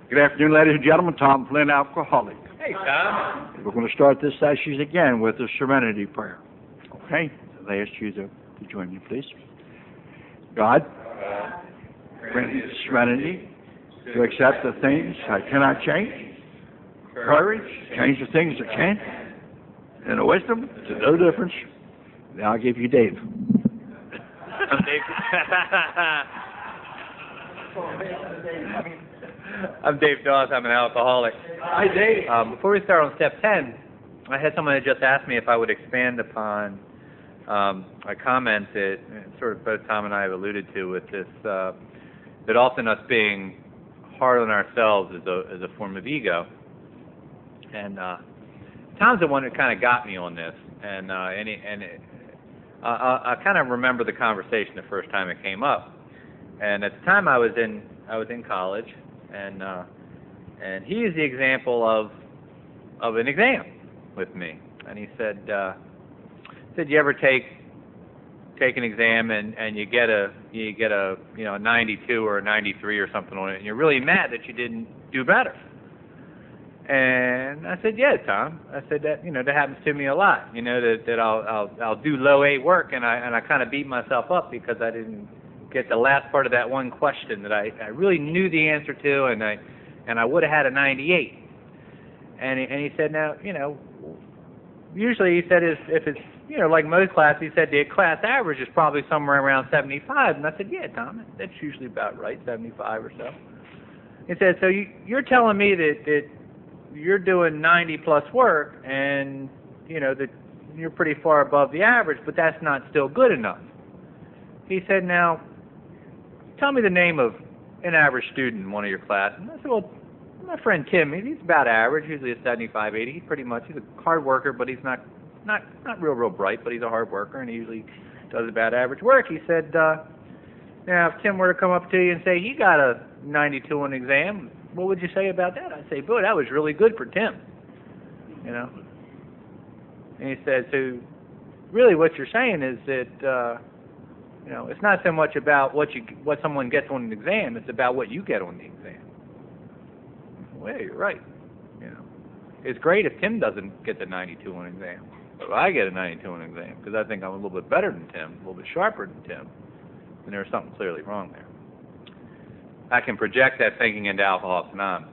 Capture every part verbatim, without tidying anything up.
Good afternoon, ladies and gentlemen. Tom Flynn, alcoholic. Hey, Tom. We're going to start this session again with the Serenity Prayer. Okay? So I ask you to, to join me, please. God, grant me the serenity to accept the things I cannot change, courage to change the things I can, and the wisdom to know the difference. Now I'll give you Dave. I'm Dave. I'm Dave Dawes. I'm an alcoholic. Hi, Dave. Um, before we start on step ten, I had someone that just asked me if I would expand upon um, a comment that sort of both Tom and I have alluded to with this, uh, that often us being hard on ourselves is a, is a form of ego. And uh, Tom's the one that kind of got me on this. And, uh, and, it, and it, uh, I, I kind of remember the conversation the first time it came up. And at the time I was in I was in college, and uh, and he is the example of of an exam with me. And he said uh, said you ever take take an exam and, and you get a you get a you know a ninety-two or a ninety-three or something on it, and you're really mad that you didn't do better. And I said, yeah, Tom. I said that you know that happens to me a lot. You know that that I'll I'll I'll do low A work, and I and I kind of beat myself up because I didn't get the last part of that one question that I, I really knew the answer to, and I and I would have had a ninety-eight. And he, and he said, now, you know, usually he said if, if it's, you know, like most classes, he said the class average is probably somewhere around seventy-five. And I said, yeah, Tom, that's usually about right, seventy-five or so. He said, so you, you're telling me that, that you're doing ninety plus work, and, you know, that you're pretty far above the average, but that's not still good enough. He said, now, tell me the name of an average student in one of your classes. And I said, well, my friend Tim, he's about average, usually a seventy-five, eighty. He's pretty much, he's a hard worker, but he's not not not real, real bright, but he's a hard worker, and he usually does about average work. He said, uh, now, if Tim were to come up to you and say, he got a ninety-two on an exam, what would you say about that? I'd say, boy, that was really good for Tim, you know. And he said, so really what you're saying is that, uh, you know, it's not so much about what you what someone gets on an exam. It's about what you get on the exam. Well, yeah, you're right. You know, it's great if Tim doesn't get the ninety-two on an exam, but I get a ninety-two on an exam because I think I'm a little bit better than Tim, a little bit sharper than Tim, and there's something clearly wrong there. I can project that thinking into Alcoholics Anonymous.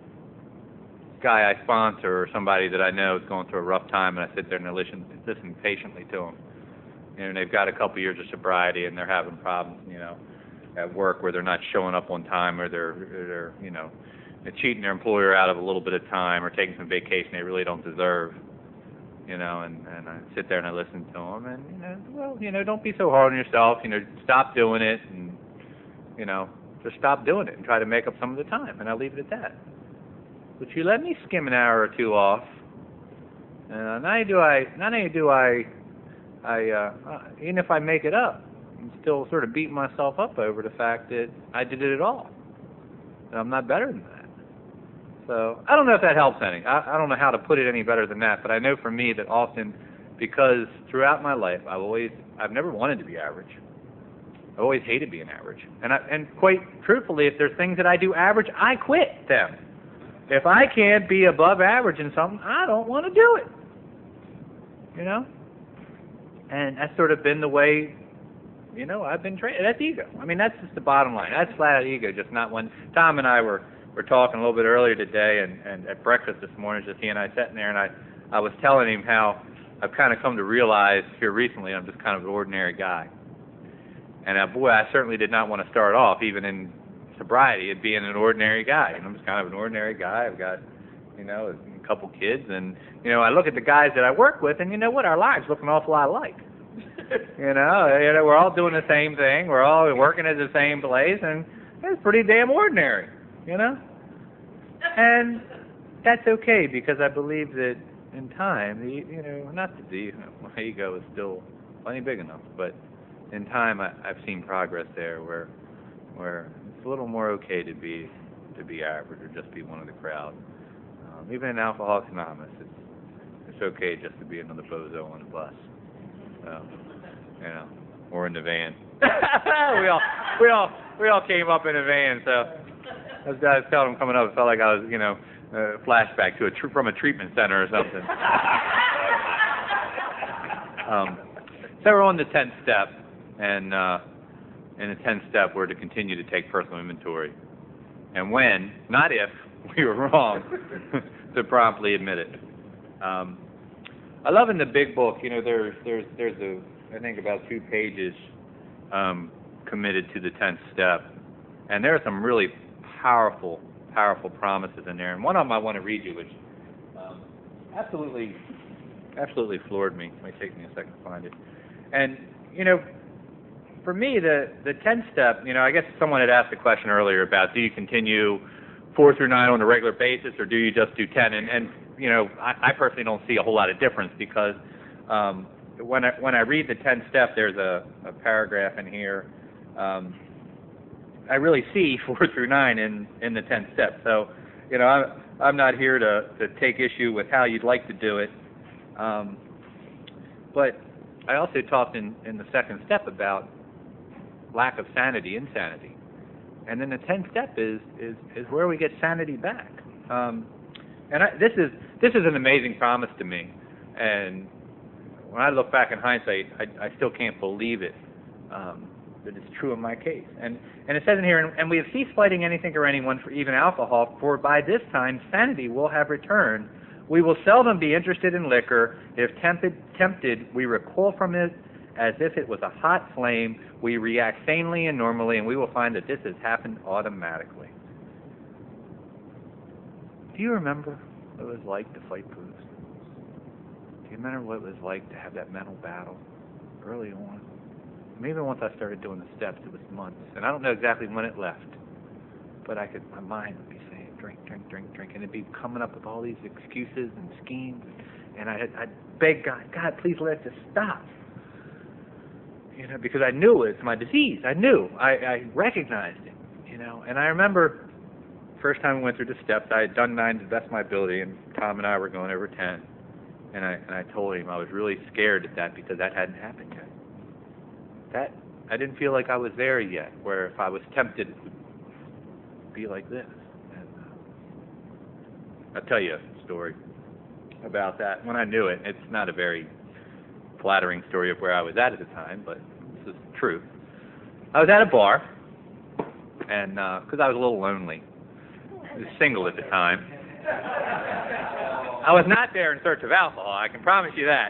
Guy I sponsor or somebody that I know is going through a rough time, and I sit there and I listen, listen patiently to them. You know, they've got a couple years of sobriety, and they're having problems, you know, at work where they're not showing up on time, or they're, they're, you know, they're cheating their employer out of a little bit of time, or taking some vacation they really don't deserve, you know. And, and I sit there and I listen to them, and you know, well, you know, don't be so hard on yourself. You know, stop doing it, and you know, just stop doing it, and try to make up some of the time. And I leave it at that. But you let me skim an hour or two off, and not only do I, not only do I. I, uh, uh, even if I make it up, I'm still sort of beating myself up over the fact that I did it at all. And I'm not better than that. So I don't know if that helps any. I, I don't know how to put it any better than that, but I know for me that often, because throughout my life, I've always, I've never wanted to be average. I've always hated being average. And, I, and quite truthfully, if there's things that I do average, I quit them. If I can't be above average in something, I don't want to do it. You know? And that's sort of been the way, you know, I've been trained. That's ego. I mean, that's just the bottom line. That's flat out ego. Just not when Tom and I were, were talking a little bit earlier today, and, and at breakfast this morning, just he and I sitting there, and I, I was telling him how I've kind of come to realize here recently I'm just kind of an ordinary guy. And uh, boy, I certainly did not want to start off, even in sobriety, at being an ordinary guy. And I'm just kind of an ordinary guy. I've got, you know, a couple kids, and you know, I look at the guys that I work with, and you know what, our lives look an awful lot alike. you know, you know, we're all doing the same thing, we're all working at the same place, and it's pretty damn ordinary, you know. And that's okay, because I believe that in time, the, you know, not that the my ego is still plenty big enough, but in time, I, I've seen progress there, where where it's a little more okay to be to be average or just be one of the crowd. Um, even in Alcoholics Anonymous, it's it's okay just to be another bozo on the bus, so, you know, or in the van. we all we all we all came up in a van, so I was, I was telling him coming up, it felt like I was, you know, a flashback to a tr- from a treatment center or something. um, so we're on the tenth step, and uh, in the tenth step, we're to continue to take personal inventory. And when, not if, we were wrong, to promptly admit it. Um, I love in the big book, you know, there's there's there's a I think about two pages um, committed to the tenth step, and there are some really powerful powerful promises in there. And one of them I want to read you, which um, absolutely absolutely floored me. It might take me a second to find it. And you know, for me, the the tenth step, you know, I guess someone had asked a question earlier about do you continue four through nine on a regular basis, or do you just do ten? And, and you know, I, I personally don't see a whole lot of difference because um, when I when I read the tenth step, there's a, a paragraph in here. Um, I really see four through nine in in the tenth step. So, you know, I'm I'm not here to to take issue with how you'd like to do it, um, but I also talked in in the second step about lack of sanity, insanity. And then the tenth step is, is, is where we get sanity back. Um, and I, this is this is an amazing promise to me. And when I look back in hindsight, I, I still can't believe it, um, that it's true in my case. And, and it says in here, and, and we have ceased fighting anything or anyone for even alcohol, for by this time sanity will have returned. We will seldom be interested in liquor. If tempted, tempted, we recoil from it as if it was a hot flame. We react sanely and normally, and we will find that this has happened automatically. Do you remember what it was like to fight booze? Do you remember what it was like to have that mental battle early on? Maybe once I started doing the steps, it was months, and I don't know exactly when it left, but I could, my mind would be saying, drink, drink, drink, drink, and it'd be coming up with all these excuses and schemes, and I'd, I'd beg God, God, please let this stop. You know, because I knew it was my disease. I knew. I, I recognized it, you know. And I remember first time we went through the steps, I had done nine to the best of my ability, and Tom and I were going over ten. And I and I told him I was really scared at that because that hadn't happened yet. That, I didn't feel like I was there yet, where if I was tempted, it would be like this. And uh, I'll tell you a story about that. When I knew it, it's not a very flattering story of where I was at at the time, but this is the truth. I was at a bar, and because uh, I was a little lonely, I was single at the time. I was not there in search of alcohol, I can promise you that.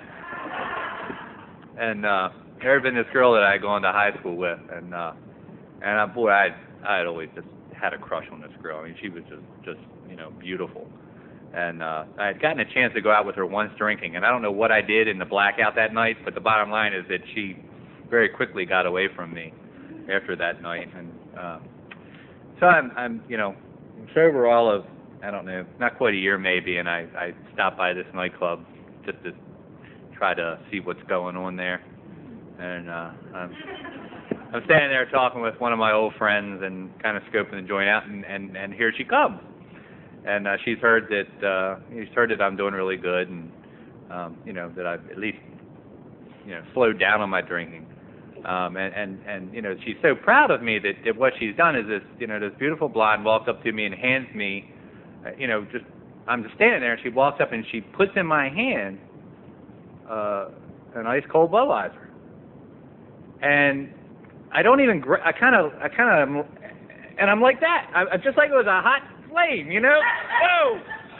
And uh, there had been this girl that I had gone to high school with, and uh, and uh, boy, I I had always just had a crush on this girl. I mean, she was just just you know beautiful. And uh, I had gotten a chance to go out with her once drinking, and I don't know what I did in the blackout that night, but the bottom line is that she very quickly got away from me after that night. And uh, so I'm, I'm, you know, sober all of, I don't know, not quite a year maybe, and I, I stopped by this nightclub just to try to see what's going on there. And uh, I'm, I'm standing there talking with one of my old friends and kind of scoping the joint out, and, and, and here she comes. And uh, she's heard that uh, she's heard that I'm doing really good, and um, you know that I've at least you know slowed down on my drinking. Um, and, and and you know she's so proud of me that, that what she's done is this you know this beautiful blonde walks up to me and hands me, uh, you know just I'm just standing there, and she walks up and she puts in my hand uh, an ice cold Budweiser. And I don't even gra- I kind of I kind of and I'm like that. I, just like it was a hot flame, you know? Whoa!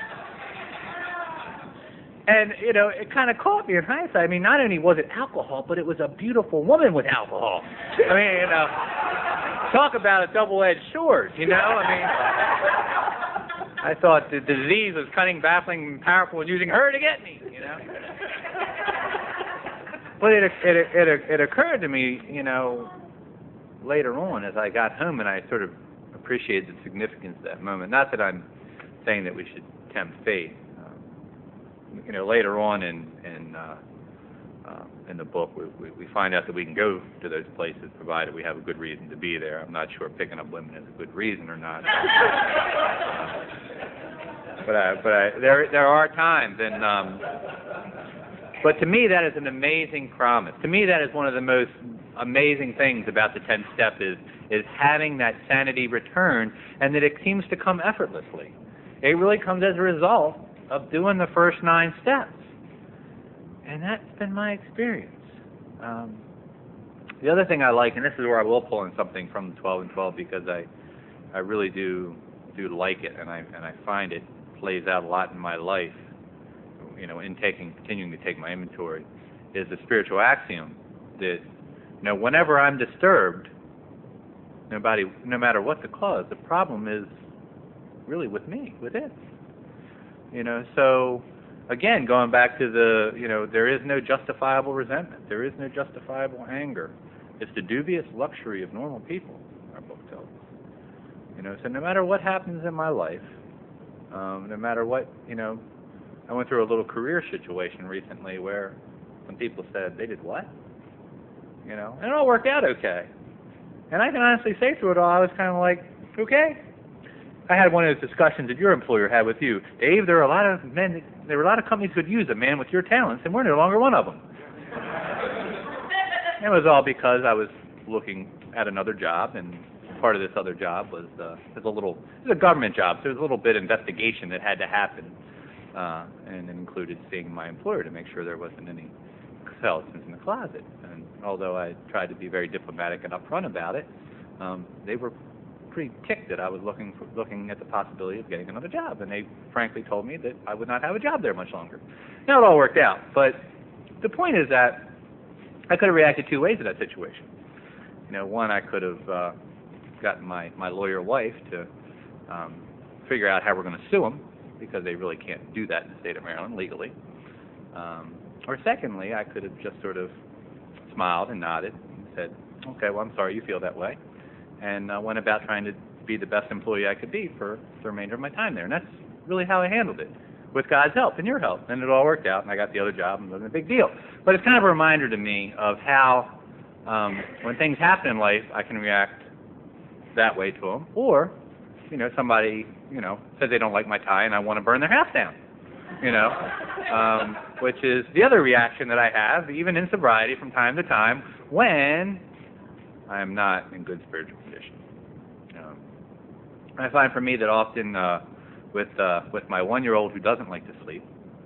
And, you know, it kind of caught me in hindsight. I mean, not only was it alcohol, but it was a beautiful woman with alcohol. I mean, you know, talk about a double-edged sword, you know? I mean, I thought the disease was cunning, baffling, and powerful, and using her to get me, you know? But it, it, it, it occurred to me, you know, later on as I got home, and I sort of appreciated the significance of that moment. Not that I'm saying that we should tempt fate. Um, you know, later on in in uh, uh, in the book, we, we we find out that we can go to those places provided we have a good reason to be there. I'm not sure picking up women is a good reason or not. uh, but I, but I, there there are times, and um, but to me that is an amazing promise. To me that is one of the most amazing things about the tenth step is is having that sanity return, and that it seems to come effortlessly. It really comes as a result of doing the first nine steps. And that's been my experience. Um, the other thing I like, and this is where I will pull in something from twelve and twelve, because I I really do do like it, and I and I find it plays out a lot in my life. You know, in taking continuing to take my inventory, is the spiritual axiom that, you know, whenever I'm disturbed, nobody, no matter what the cause, the problem is really with me, with it. You know, so again, going back to the, you know, there is no justifiable resentment. There is no justifiable anger. It's the dubious luxury of normal people, our book tells us. You know, so no matter what happens in my life, um, no matter what, you know, I went through a little career situation recently where some people said, they did what? You know, and it all worked out okay. And I can honestly say through it all, I was kind of like, okay. I had one of those discussions that your employer had with you. Dave, there are a lot of men, there were a lot of companies who could use a man with your talents, and we're no longer one of them. It was all because I was looking at another job, and part of this other job was, uh, was a little, it was a government job, so there was a little bit of investigation that had to happen, uh, and it included seeing my employer to make sure there wasn't any skeletons in the closet. And although I tried to be very diplomatic and upfront about it, um, they were pretty ticked that I was looking for, looking at the possibility of getting another job, and they frankly told me that I would not have a job there much longer. Now it all worked out, but the point is that I could have reacted two ways to that situation. You know, one, I could have uh, gotten my, my lawyer wife to um, figure out how we're going to sue them, because they really can't do that in the state of Maryland legally. Um, or secondly, I could have just sort of smiled and nodded and said, okay, well, I'm sorry you feel that way, and uh, went about trying to be the best employee I could be for the remainder of my time there. And that's really how I handled it, with God's help and your help. And it all worked out, and I got the other job, and it wasn't a big deal. But it's kind of a reminder to me of how um, when things happen in life, I can react that way to them. Or, you know, somebody, you know, says they don't like my tie, and I want to burn their house down, you know, um, which is the other reaction that I have, even in sobriety from time to time, when I am not in good spiritual condition. Um, I find for me that often uh, with uh, with my one-year-old who doesn't like to sleep,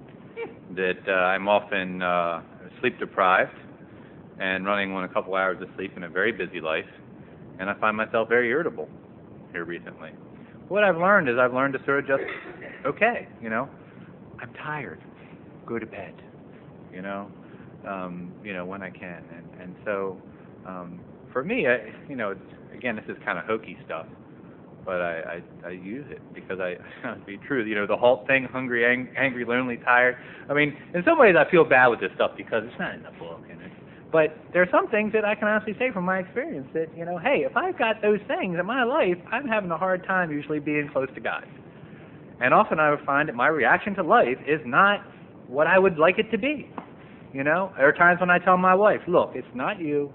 that uh, I'm often uh, sleep deprived and running on a couple hours of sleep in a very busy life, and I find myself very irritable here recently. What I've learned is I've learned to sort of just, okay, you know, I'm tired, go to bed, you know, um, you know, when I can, and and so. Um, For me, I, you know, it's, again, this is kind of hokey stuff, but I, I, I use it because I, to be true, you know, the halt thing, hungry, ang- angry, lonely, tired. I mean, in some ways I feel bad with this stuff because it's not in the book. And it's, but there are some things that I can honestly say from my experience that, you know, hey, if I've got those things in my life, I'm having a hard time usually being close to God. And often I would find that my reaction to life is not what I would like it to be. You know, there are times when I tell my wife, look, it's not you.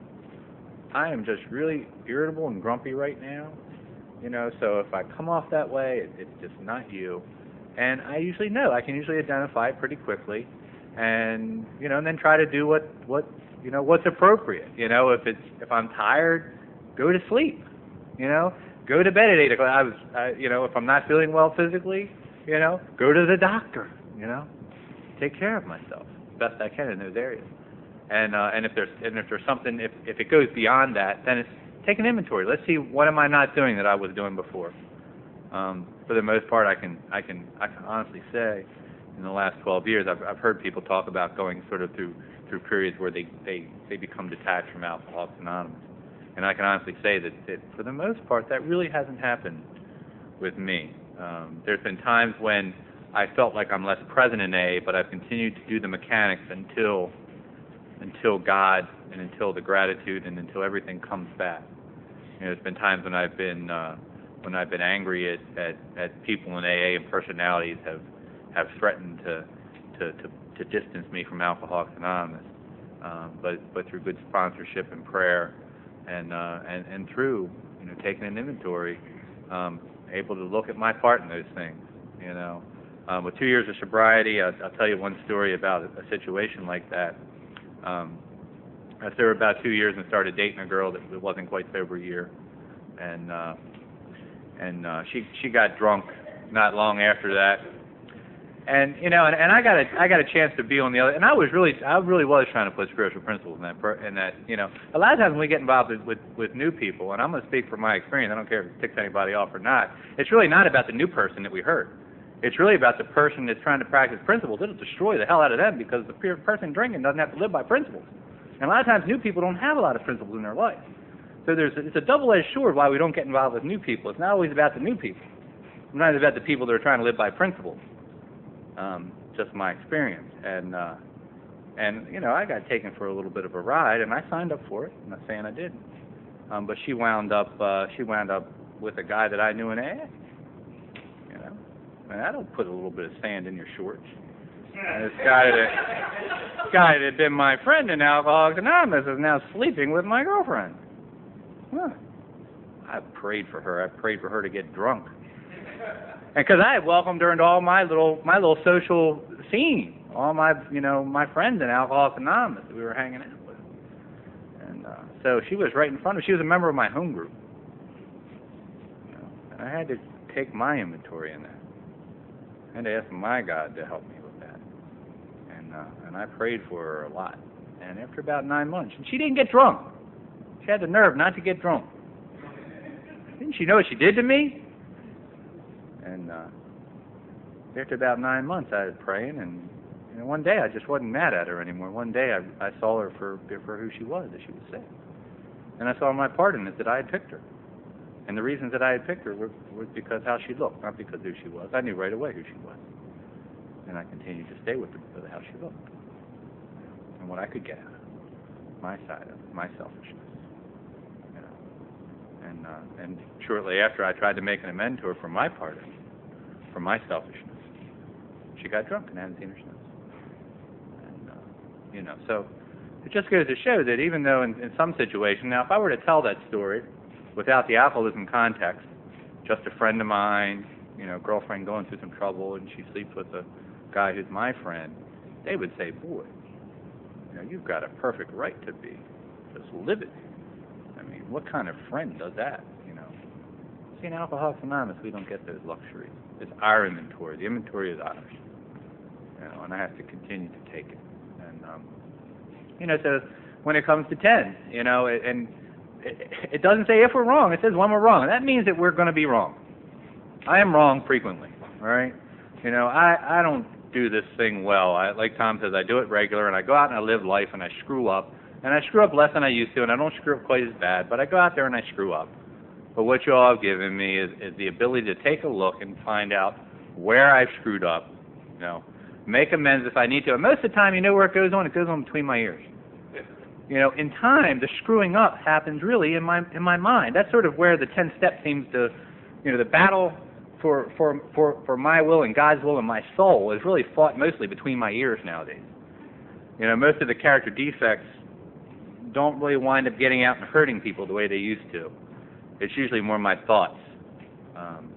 I am just really irritable and grumpy right now, you know, so if I come off that way, it, it's just not you. And I usually know, I can usually identify it pretty quickly, and, you know, and then try to do what, what you know, what's appropriate. You know, if it's, if I'm tired, go to sleep, you know, go to bed at eight o'clock. I was, I, you know, if I'm not feeling well physically, you know, go to the doctor, you know, take care of myself best I can in those areas. And uh, and if there's and if there's something, if if it goes beyond that, then it's take an inventory. Let's see, what am I not doing that I was doing before. Um, for the most part, I can I can I can honestly say, in the last twelve years, I've I've heard people talk about going sort of through through periods where they they they become detached from Alcoholics Anonymous, and I can honestly say that, that for the most part, that really hasn't happened with me. Um, there's been times when I felt like I'm less present in A A, but I've continued to do the mechanics until. until God and until the gratitude and until everything comes back. You know, there's been times when I've been uh, when I've been angry at, at, at people in A A, and personalities have have threatened to to, to, to distance me from Alcoholics Anonymous. Um, but but through good sponsorship and prayer, and uh, and and through you know taking an inventory, um, able to look at my part in those things. You know, um, with two years of sobriety, I'll, I'll tell you one story about a, a situation like that. Um, I was sober about two years and started dating a girl that wasn't quite sober a year, and uh, and uh, she she got drunk not long after that, and you know, and, and I got a I got a chance to be on the other, and I was really I really was trying to put spiritual principles in that per, in that you know, a lot of times when we get involved with, with with new people, and I'm going to speak from my experience, I don't care if it ticks anybody off or not, it's really not about the new person that we hurt. It's really about the person that's trying to practice principles. It'll destroy the hell out of them because the person drinking doesn't have to live by principles. And a lot of times new people don't have a lot of principles in their life. So there's a, it's a double-edged sword why we don't get involved with new people. It's not always about the new people. Sometimes it's about the people that are trying to live by principles. Um, just my experience. And, uh, and you know, I got taken for a little bit of a ride, and I signed up for it. I'm not saying I didn't. Um, but she wound up uh, she wound up with a guy that I knew in A A. You know, and I don't put a little bit of sand in your shorts. And this guy that this guy that had been my friend in Alcoholics Anonymous is now sleeping with my girlfriend. Huh. I prayed for her. I prayed for her to get drunk, and because I had welcomed her into all my little my little social scene, all my you know my friends in Alcoholics Anonymous that we were hanging out with, and uh, so she was right in front of me. She was a member of my home group, you know, and I had to take my inventory in that. I had to ask my God to help me with that, and uh, and I prayed for her a lot. And after about nine months, and she didn't get drunk. She had the nerve not to get drunk. Didn't she know what she did to me? And uh, after about nine months, I was praying, and you know, one day I just wasn't mad at her anymore. One day I, I saw her for for who she was, that she was sick, and I saw my part in it, that I had picked her. And the reasons that I had picked her were, were because how she looked, not because who she was. I knew right away who she was, and I continued to stay with her because of how she looked and what I could get out of her, my side of it, my selfishness. And, uh, and shortly after, I tried to make an amend to her for my part, for my selfishness. She got drunk, and I haven't seen her since. And, uh, you know, so it just goes to show that even though in, in some situations, now if I were to tell that story without the alcoholism context, just a friend of mine, you know, girlfriend going through some trouble, and she sleeps with a guy who's my friend, they would say, boy, you know, you've got a perfect right to be just livid. I mean, what kind of friend does that, you know? See, in Alcoholics Anonymous, we don't get those luxuries. It's our inventory. The inventory is ours. You know, and I have to continue to take it. And, um, you know, so when it comes to ten, you know, and it, it doesn't say if we're wrong. It says when we're wrong. And that means that we're going to be wrong. I am wrong frequently, all right? You know, I, I don't do this thing well. I, like Tom says, I do it regular, and I go out and I live life, and I screw up. And I screw up less than I used to, and I don't screw up quite as bad, but I go out there and I screw up. But what you all have given me is, is the ability to take a look and find out where I've screwed up, you know, make amends if I need to. And most of the time, you know where it goes on? It goes on between my ears. You know, in time, the screwing up happens really in my in my mind. That's sort of where the ten step seems to, you know, the battle for, for, for, for my will and God's will and my soul is really fought mostly between my ears nowadays. You know, most of the character defects don't really wind up getting out and hurting people the way they used to. It's usually more my thoughts. Um,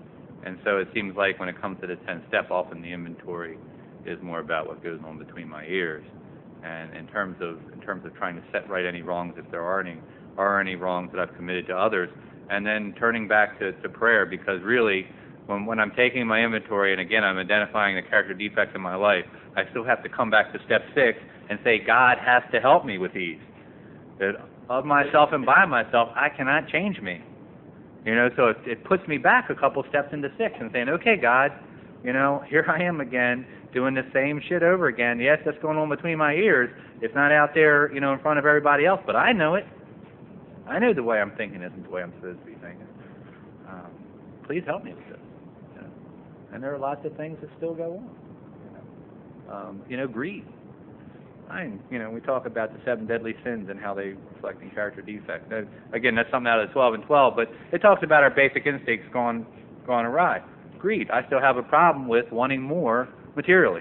and so it seems like when it comes to the tenth step, often the inventory is more about what goes on between my ears. And in terms of in terms of trying to set right any wrongs, if there are any are any wrongs that I've committed to others, and then turning back to, to prayer, because really when when I'm taking my inventory and again I'm identifying the character defects in my life, I still have to come back to step six and say, God has to help me with these. That of myself and by myself, I cannot change me. You know, so it, it puts me back a couple steps into six and saying, okay, God, you know, here I am again, doing the same shit over again. Yes, that's going on between my ears. It's not out there, you know, in front of everybody else, but I know it. I know the way I'm thinking isn't the way I'm supposed to be thinking. Um, please help me with this. You know? And there are lots of things that still go on. You know, um, you know greed. I, you know, we talk about the seven deadly sins and how they reflect in character defect. Now, again, that's something out of the twelve and twelve, but it talks about our basic instincts gone, gone awry. Greed. I still have a problem with wanting more materially.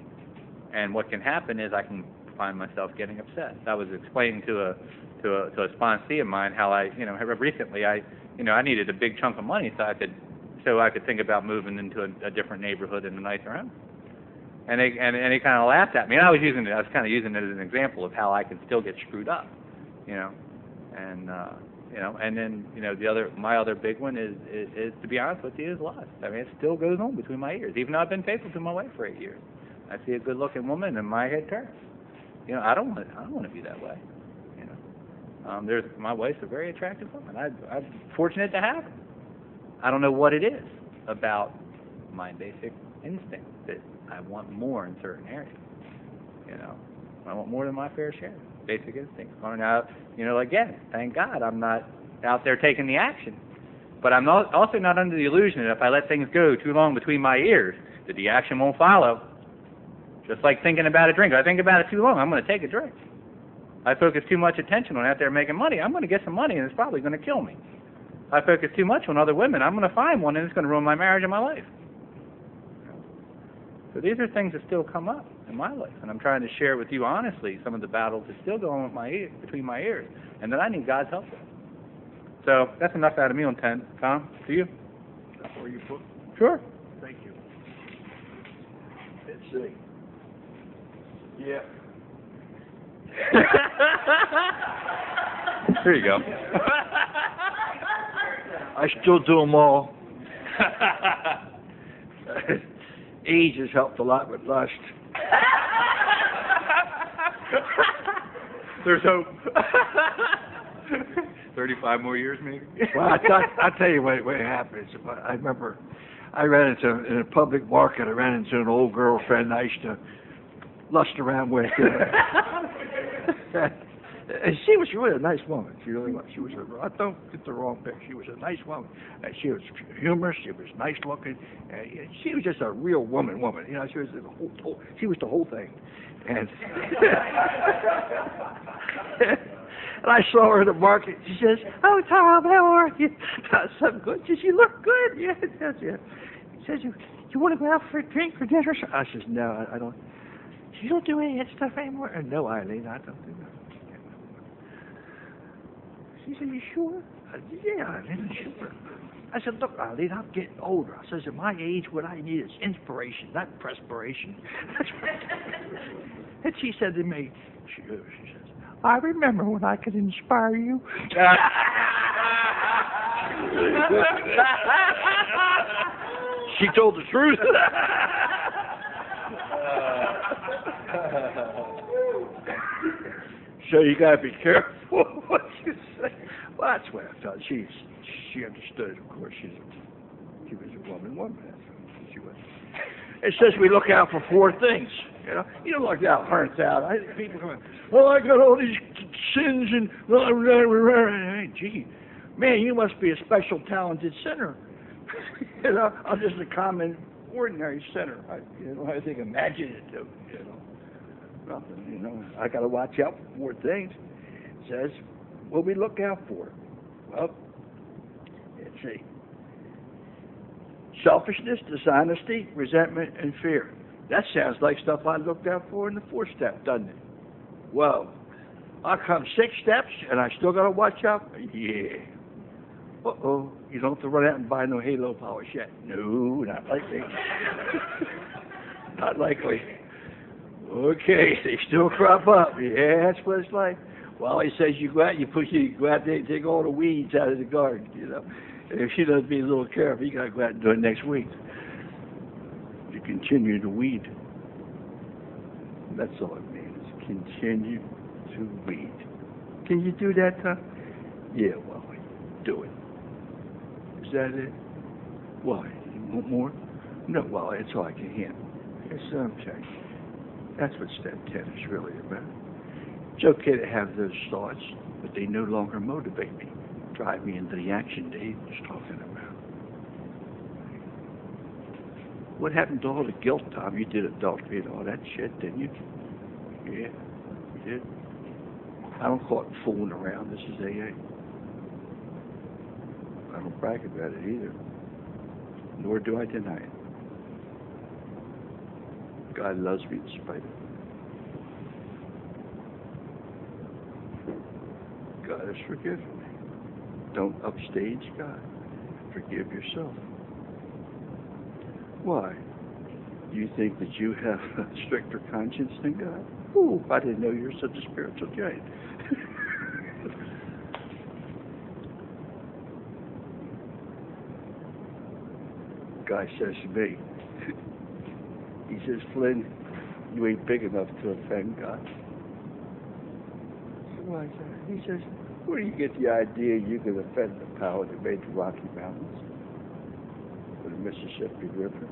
And what can happen is I can find myself getting upset. I was explaining to a to a to a sponsee of mine how I, you know, recently I, you know, I needed a big chunk of money so I could so I could think about moving into a, a different neighborhood in a nicer home. And they and, and they kind of laughed at me. And I was using it. I was kind of using it as an example of how I can still get screwed up, you know. And uh, you know, and then you know the other my other big one is, is is to be honest with you is lust. I mean, it still goes on between my ears, even though I've been faithful to my wife for eight years. I see a good-looking woman and my head turns. You know, I don't want I don't want to be that way. You know, um, there's my wife's a very attractive woman. I, I'm fortunate to have her. I don't know what it is about my basic instinct that I want more in certain areas. You know, I want more than my fair share. Basic instincts. I now, you know, again, thank God I'm not out there taking the action. But I'm not, also not under the illusion that if I let things go too long between my ears, that the action won't follow. Just like thinking about a drink. If I think about it too long, I'm going to take a drink. I focus too much attention on out there making money, I'm going to get some money and it's probably going to kill me. If I focus too much on other women, I'm going to find one and it's going to ruin my marriage and my life. So these are things that still come up in my life, and I'm trying to share with you honestly some of the battles that still go on with my ear, between my ears, and that I need God's help with. So that's enough out of me on ten. Tom, to you? That's where you put. Sure. Thank you. Let's see. Yeah. Here you go. I still do them all. Age has helped a lot with lust. There's hope. Thirty-five more years, maybe. Well, I tell, I tell you what, what happens. I remember I ran into in a public market. I ran into an old girlfriend I used to lust around with. And she was really a nice woman. She really was. She was. A, I don't get the wrong picture. She was a nice woman. And she was humorous. She was nice looking. And she was just a real woman. Woman. You know, she was the whole. whole she was the whole thing. And and I saw her in the market. She says, "Oh, Tom, how are you?" I said, "I'm good." She says, "You look good." Yes, yes, yes. She says, "You you want to go out for a drink or dinner?" I says, "No, I, I don't." You don't do any of that stuff anymore? No, Eileen, I don't do that. She said, "You sure?" I said, "Yeah, I'm sure." I said, "Look, Eileen, I'm getting older." I says, "At my age, what I need is inspiration, not perspiration." And she said to me, she, she says, "I remember when I could inspire you." She told the truth. So you gotta be careful what you say. Well, that's what I thought. She she understood. Of course, she's a, she was a woman. Woman. That's what she was. It says we look out for four things. You know, you don't look out, hunts out. I, people come, "Oh, I got all these sins and blah, blah, blah, blah." Hey, gee, man, you must be a special, talented sinner. You know, I'm just a common, ordinary sinner. I, you know, I think imaginative. You know. Nothing, you know. I got to watch out for four things. It says, what we look out for? Well, let's see. Selfishness, dishonesty, resentment, and fear. That sounds like stuff I looked out for in the fourth step, doesn't it? Well, I come six steps, and I still got to watch out? Yeah. Uh-oh. You don't have to run out and buy no halo polish yet. No, not likely. Not likely. Okay, they still crop up. Yeah, that's what it's like. Well, he says you go out, you put you go out there and take all the weeds out of the garden, you know. And if she doesn't be a little careful, you gotta go out and do it next week. You continue to weed. That's all it means. Continue to weed. Can you do that, Tom? Yeah, well, do it. Is that it? Why? You want more? No, well, that's all I can handle. Yes, okay. That's what step ten is really about. It's okay to have those thoughts, but they no longer motivate me, drive me into the action Dave was talking about. What happened to all the guilt, Tom? You did adultery and all that shit, didn't you? Yeah, you did. I don't call it fooling around. This is A A. I don't brag about it either, nor do I deny it. God loves me in spite of it. God has forgiven me. Don't upstage God. Forgive yourself. Why? You think that you have a stricter conscience than God? Ooh, I didn't know you were such a spiritual giant. Guy says to me, he says, Flynn, you ain't big enough to offend God. So why is that? He says, where do you get the idea you can offend the power that made the Rocky Mountains or the Mississippi River?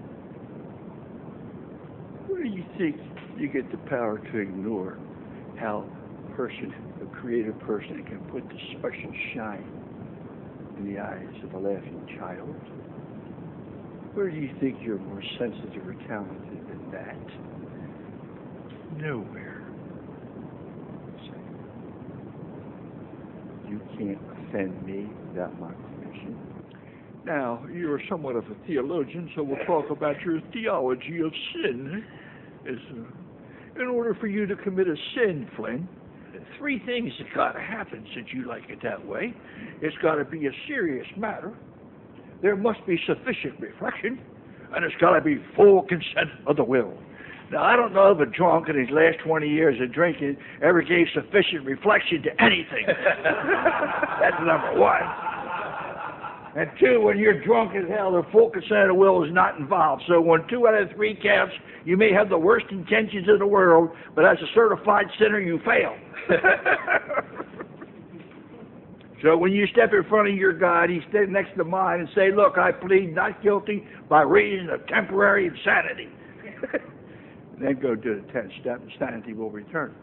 Where do you think you get the power to ignore how a person, a creative person, can put the special shine in the eyes of a laughing child? Where do you think you're more sensitive or talented than that? Nowhere. You can't offend me without my permission. Now, you're somewhat of a theologian, so we'll talk about your theology of sin. Is, uh, in order for you to commit a sin, Flynn, three things have got to happen since you like it that way. It's got to be a serious matter. There must be sufficient reflection, and it's got to be full consent of the will. Now, I don't know if a drunk in his last twenty years of drinking ever gave sufficient reflection to anything. That's number one. And two, when you're drunk as hell, the full consent of the will is not involved. So when two out of three counts, you may have the worst intentions in the world, but as a certified sinner, you fail. So when you step in front of your God, He's standing next to mine and say, look, I plead not guilty by reason of temporary insanity. And then go to the tenth step, and sanity will return.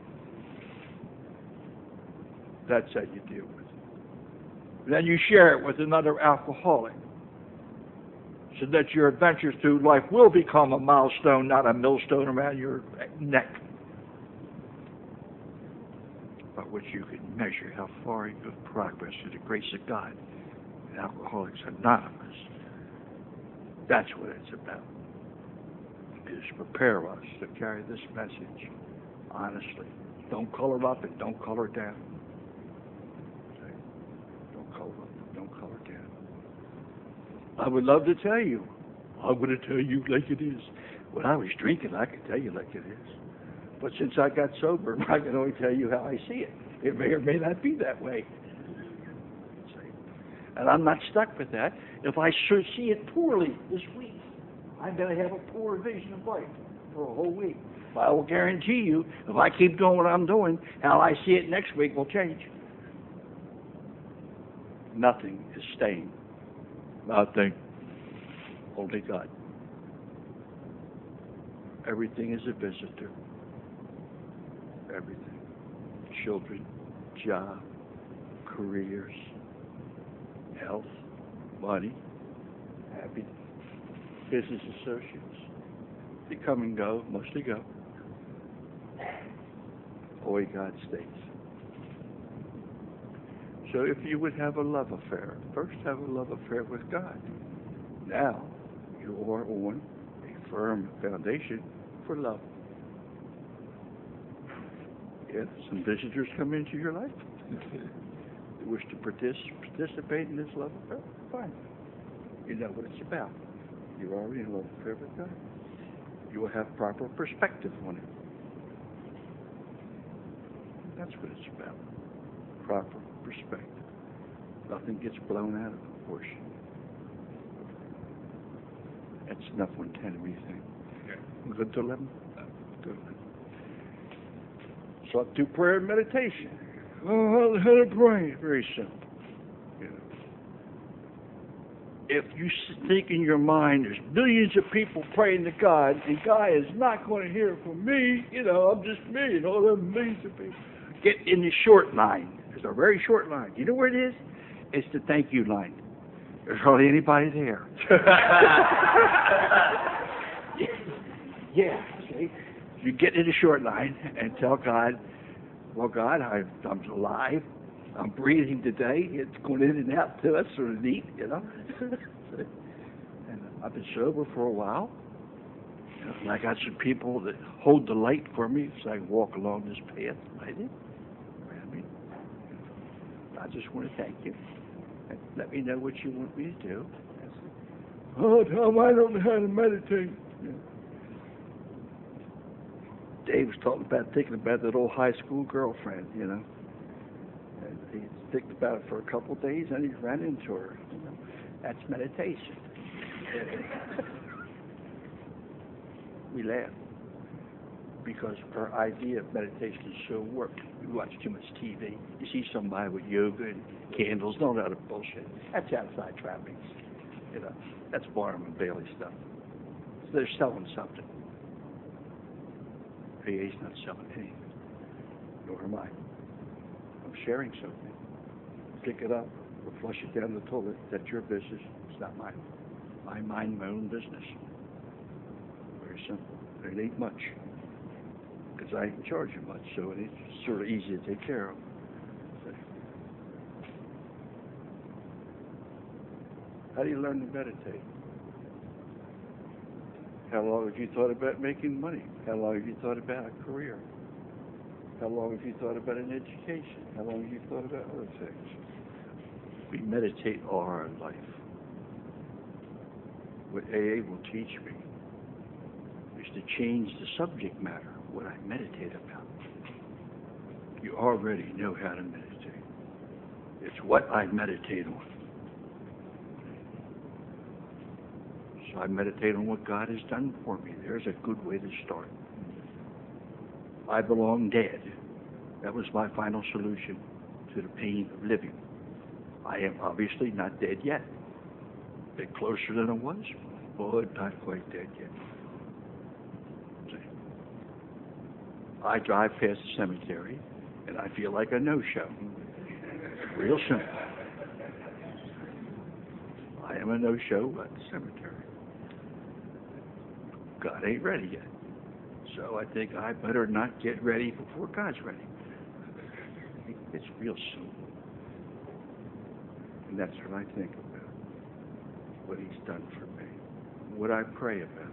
That's how you deal with it. Then you share it with another alcoholic, so that your adventures through life will become a milestone, not a millstone around your neck, by which you can measure how far you have progressed through the grace of God in Alcoholics Anonymous. That's what it's about. It is to prepare us to carry this message honestly. Don't color up and don't color down. Okay? Don't color up and don't color down. I would love to tell you. I would tell you like it is. When I was drinking, I could tell you like it is. But since I got sober, I can only tell you how I see it. It may or may not be that way. And I'm not stuck with that. If I should see it poorly this week, I'm going to have a poor vision of life for a whole week. But I will guarantee you, if I keep doing what I'm doing, how I see it next week will change. Nothing is staying. Nothing. Only God. Everything is a visitor. Everything. Children, job, careers, health, money, happiness, business associates. They come and go, mostly go. Only God stays. So if you would have a love affair, first have a love affair with God. Now you are on a firm foundation for love. If some visitors come into your life, you wish to partic- participate in this love affair, fine. You know what it's about. You're already in love affair with God. You will have proper perspective on it. That's what it's about. Proper perspective. Nothing gets blown out of proportion. That's enough one ten of me thing. Okay. Good to eleven? Good. So up to prayer and meditation. Oh, how to pray? Very simple. You know. If you think in your mind there's millions of people praying to God, and God is not going to hear from me, you know, I'm just me, and all them millions of people. Get in the short line. There's a very short line. You know where it is? It's the thank you line. There's hardly anybody there. Yeah, see? You get in the short line and tell God, well, God, I, I'm alive. I'm breathing today. It's going in and out, too. That's sort of neat, you know. And I've been sober for a while. And I got some people that hold the light for me so I can walk along this path. I did. I mean, I just want to thank you. And let me know what you want me to do. Oh, Tom, I don't know how to meditate. Dave was talking about thinking about that old high school girlfriend, you know. And he thinking about it for a couple of days, and he ran into her. You know, that's meditation. We laugh because our idea of meditation is so warped. We watch too much T V. You see somebody with yoga and candles, no doubt of bullshit. That's outside trappings. You know, that's Barnum and Bailey stuff. So they're selling something. A A's not selling anything, nor am I. I'm sharing something. Pick it up or flush it down the toilet. That's your business. It's not mine. I mind my own business. Very simple. It ain't much, because I ain't charging much, so it's sort of easy to take care of. How do you learn to meditate? How long have you thought about making money? How long have you thought about a career? How long have you thought about an education? How long have you thought about other things? We meditate all our life. What A A will teach me is to change the subject matter, what I meditate about. You already know how to meditate. It's what I meditate on. So I meditate on what God has done for me. There's a good way to start. I belong dead. That was my final solution to the pain of living. I am obviously not dead yet. A bit closer than I was, but not quite dead yet. I drive past the cemetery, and I feel like a no-show. Real simple. I am a no-show at the cemetery. God ain't ready yet. So I think I better not get ready before God's ready. It's real simple. And that's what I think about. What He's done for me. What I pray about.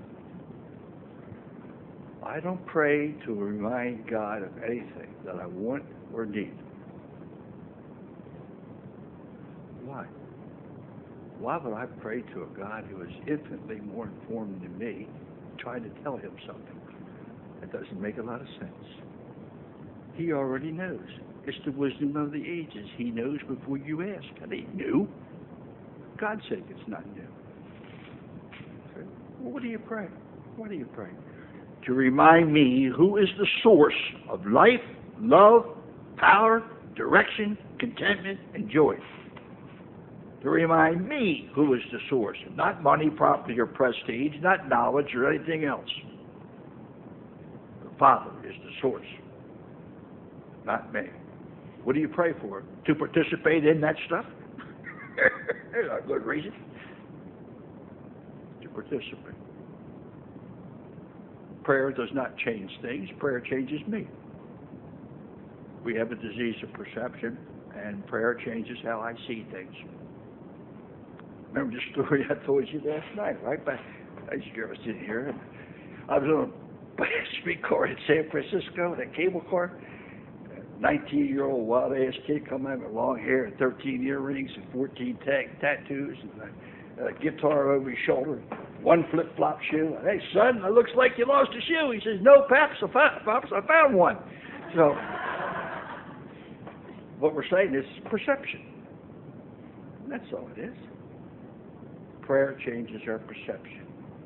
I don't pray to remind God of anything that I want or need. Why? Why would I pray to a God who is infinitely more informed than me, trying to tell Him something? That doesn't make a lot of sense. He already knows. It's the wisdom of the ages. He knows before you ask. It ain't new. God's sake, it's not new. Okay. Well, what do you pray? What do you pray? To remind me who is the source of life, love, power, direction, contentment, and joy. To remind me who is the source, not money, property, or prestige, not knowledge or anything else. The Father is the source, not me. What do you pray for? To participate in that stuff? There's a good reason. To participate. Prayer does not change things. Prayer changes me. We have a disease of perception, and prayer changes how I see things. Remember the story I told you last night, right? Back, I used to sit here. I was on a streetcar in San Francisco, that cable car. nineteen-year-old wild-ass kid come in with long hair and thirteen earrings and fourteen tag tattoos and a, a guitar over his shoulder, one flip-flop shoe. Hey, son, it looks like you lost a shoe. He says, no, Paps, I found, Pops, I found one. So what we're saying is perception. That's all it is. Prayer changes our perception.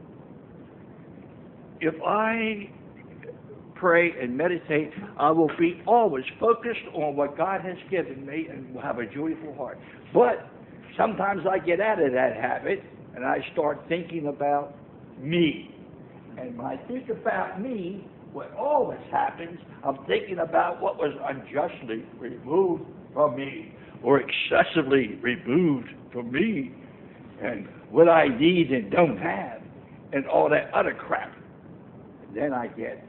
If I pray and meditate, I will be always focused on what God has given me and will have a joyful heart. But sometimes I get out of that habit and I start thinking about me. And when I think about me, what always happens, I'm thinking about what was unjustly removed from me or excessively removed from me and what I need and don't have and all that other crap. And then I get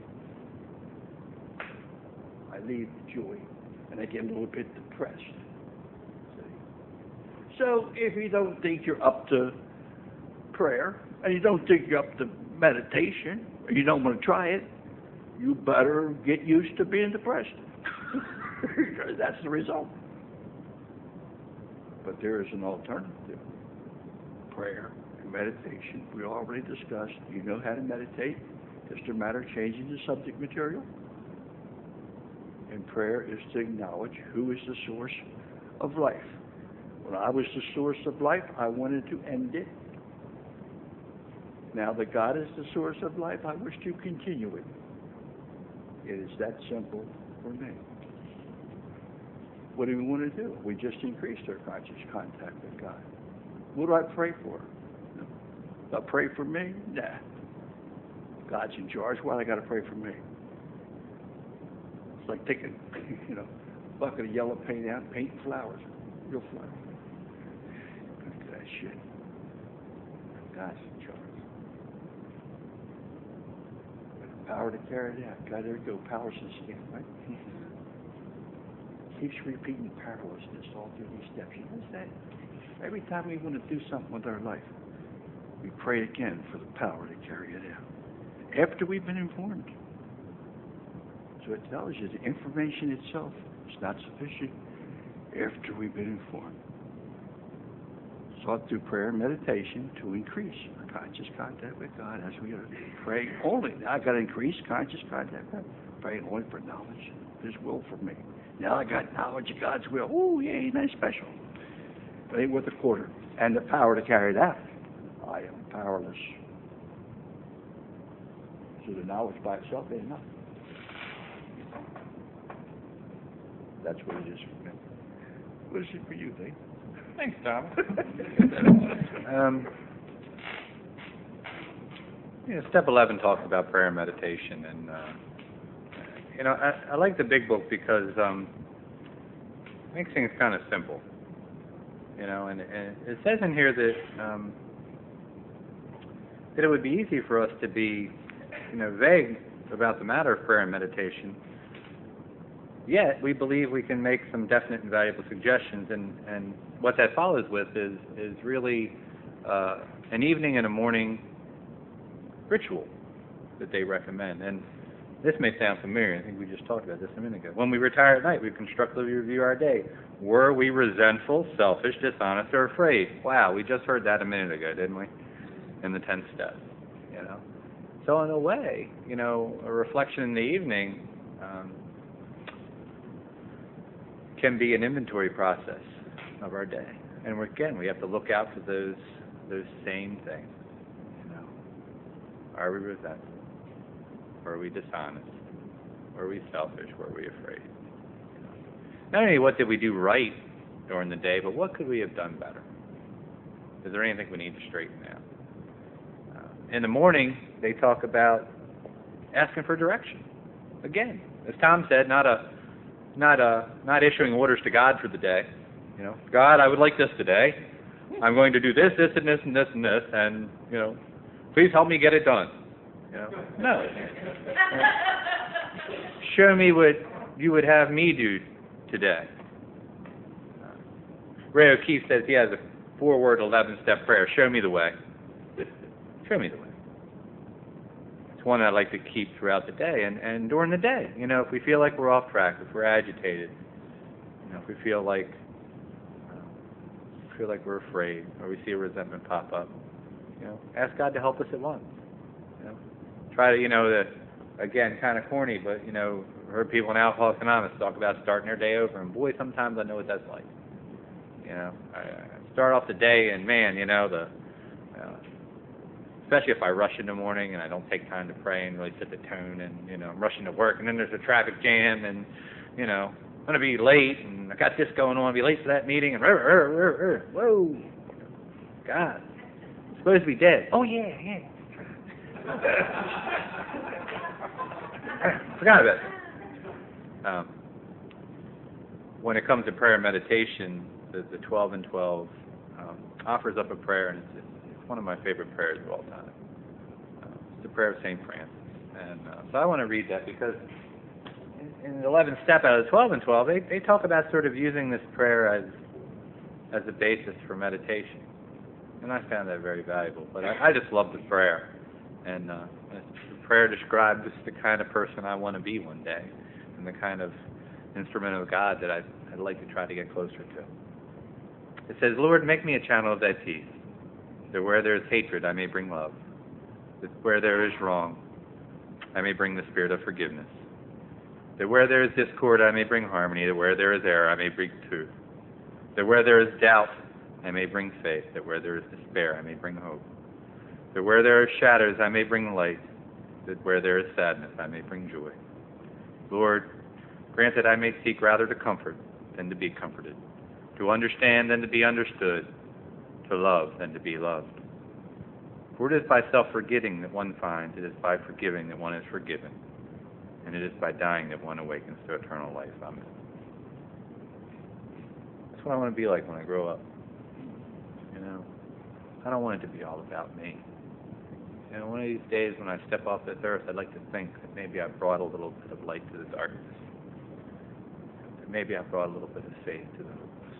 I leave the joy, and I get a little bit depressed. So if you don't think you're up to prayer, and you don't think you're up to meditation, or you don't want to try it, you better get used to being depressed. That's the result. But there is an alternative. Prayer and meditation. We already discussed. You know how to meditate. Just a matter of changing the subject material. And prayer is to acknowledge who is the source of life. When I was the source of life, I wanted to end it. Now that God is the source of life, I wish to continue it. It is that simple for me. What do we want to do? We just increased our conscious contact with God. What do I pray for? Do I pray for me? Nah. God's in charge. Why do I got to pray for me? It's like taking, you know, a bucket of yellow paint out and painting flowers, real flowers. Look at that shit. God's in charge. The power to carry it out. God, there we go. Power's in skin, right? Keeps repeating powerlessness all through these steps. You notice that? Every time we want to do something with our life, we pray again for the power to carry it out. After we've been informed. So it tells you the information itself is not sufficient after we've been informed. Sought through prayer and meditation to increase our conscious contact with God as we pray only. Now I've got to increase conscious contact with God. Praying only for knowledge of His will for me. Now I got knowledge of God's will. Oh, yeah, ain't that special? But ain't worth a quarter. And the power to carry it out. I am powerless. So the knowledge by itself ain't enough. That's what it is for me. What is it for you, Dave? Thanks, Tom. um, you know, step eleven talks about prayer and meditation, and uh, you know, I, I like the big book because um, it makes things kind of simple. You know, and, and it says in here that um, that it would be easy for us to be, you know, vague about the matter of prayer and meditation. Yet we believe we can make some definite and valuable suggestions, and, and what that follows with is is really uh, an evening and a morning ritual that they recommend. And this may sound familiar. I think we just talked about this a minute ago. When we retire at night, we constructively review our day. Were we resentful, selfish, dishonest, or afraid? Wow, we just heard that a minute ago, didn't we? In the tenth step, you know. So in a way, you know, a reflection in the evening um, can be an inventory process of our day. And we're, again, we have to look out for those those same things. You know, are we resentful? Were we dishonest? Were we selfish? Were we afraid? You know, not only what did we do right during the day, but what could we have done better? Is there anything we need to straighten out? Uh, in the morning, they talk about asking for direction. Again, as Tom said, not a Not uh, not issuing orders to God for the day. You know, God, I would like this today. I'm going to do this, this, and this, and this, and this, and you know, please help me get it done. You know, no. Show me what you would have me do today. Uh, Ray O'Keefe says he has a four-word, eleven-step prayer. Show me the way. Show me the way. One I'd like to keep throughout the day and, and during the day. You know, if we feel like we're off track, if we're agitated, you know, if we feel like uh, feel like we're afraid or we see a resentment pop up, you know, ask God to help us at once. You know, try to, you know, the again, kind of corny, but you know, heard people in Alcoholics Anonymous talk about starting their day over, and boy, sometimes I know what that's like. You know, I, I start off the day, and man, you know, the uh, especially if I rush in the morning and I don't take time to pray and really set the tone, and you know, I'm rushing to work, and then there's a traffic jam, and you know, I'm gonna be late, and I got this going on, I'll be late for that meeting, and rrr, rrr, rrr, rrr. Whoa, God, I'm supposed to be dead. Oh yeah, yeah. Forgot about it. Um, when it comes to prayer and meditation, the, the twelve and twelve um, offers up a prayer, and it's, it's one of my favorite prayers of all time. Uh, it's the prayer of Saint Francis. And uh, so I want to read that because in, in the eleventh step out of the twelve and twelve, they, they talk about sort of using this prayer as as a basis for meditation. And I found that very valuable. But I, I just love the prayer. And uh, the prayer describes the kind of person I want to be one day, and the kind of instrument of God that I'd, I'd like to try to get closer to. It says, Lord, make me a channel of thy peace, that where there is hatred I may bring love, that where there is wrong I may bring the spirit of forgiveness, That where there is discord, I may bring harmony. That where there is error, I may bring truth. That where there is doubt, I may bring faith. That where there is despair, I may bring hope. That where there are shadows, I may bring light. That where there is sadness, I may bring joy. Lord, grant that I may seek rather to comfort than to be comforted, to understand than to be understood, to love than to be loved. For it is by self-forgetting that one finds, it is by forgiving that one is forgiven, and it is by dying that one awakens to eternal life. Amen. That's what I want to be like when I grow up. You know, I don't want it to be all about me. You know, one of these days when I step off this earth, I'd like to think that maybe I brought a little bit of light to the darkness. That maybe I brought a little bit of faith to the hopeless.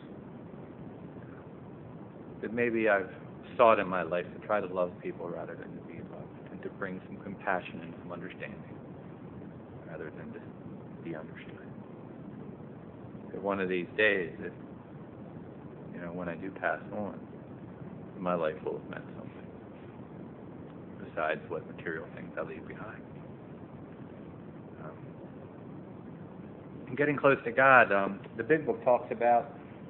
That maybe I've sought in my life to try to love people rather than to be loved, and to bring some compassion and some understanding rather than to be understood. That one of these days, that, you know, when I do pass on, my life will have meant something besides what material things I leave behind. Um, and getting close to God, um, the big book talks about,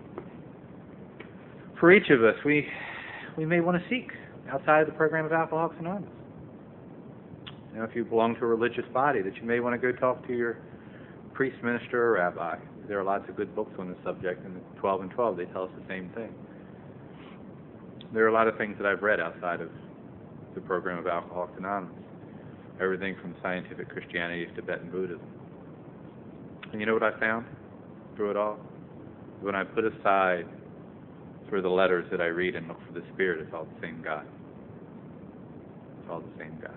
for each of us, we we may want to seek outside of the program of Alcoholics Anonymous. You know, if you belong to a religious body, that you may want to go talk to your priest, minister, or rabbi. There are lots of good books on the subject, and twelve and twelve, they tell us the same thing. There are a lot of things that I've read outside of the program of Alcoholics Anonymous. Everything from scientific Christianity to Tibetan Buddhism. And you know what I found through it all? When I put aside sort of the letters that I read and look for the Spirit, it's all the same God. It's all the same God.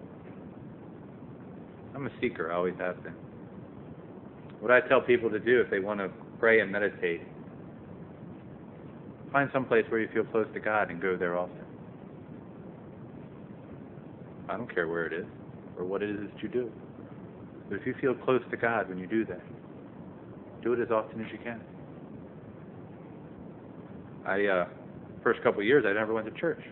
I'm a seeker, I always have been. What I tell people to do if they want to pray and meditate, find some place where you feel close to God and go there also. I don't care where it is or what it is that you do. But if you feel close to God when you do that, do it as often as you can. I, uh, first couple of years, I never went to church.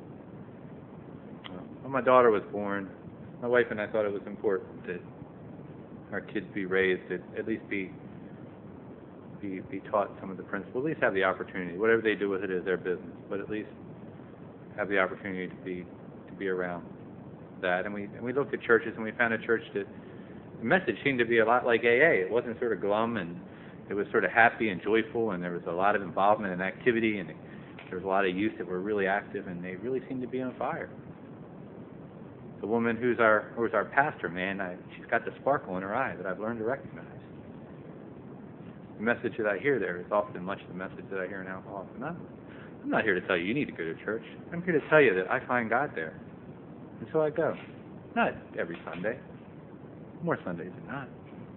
When my daughter was born, my wife and I thought it was important that our kids be raised, that at least be, be be taught some of the principles, at least have the opportunity. Whatever they do with it is their business, but at least have the opportunity to be to be around that. And we and we looked at churches, and we found a church that the message seemed to be a lot like A A. It wasn't sort of glum, and it was sort of happy and joyful, and there was a lot of involvement and activity, and there was a lot of youth that were really active, and they really seemed to be on fire. The woman who's our who's our pastor, man, I, she's got the sparkle in her eye that I've learned to recognize. The message that I hear there is often much the message that I hear in Alcoholics Anonymous. I'm not here to tell you you need to go to church. I'm here to tell you that I find God there, and so I go. Not every Sunday, more Sundays than not.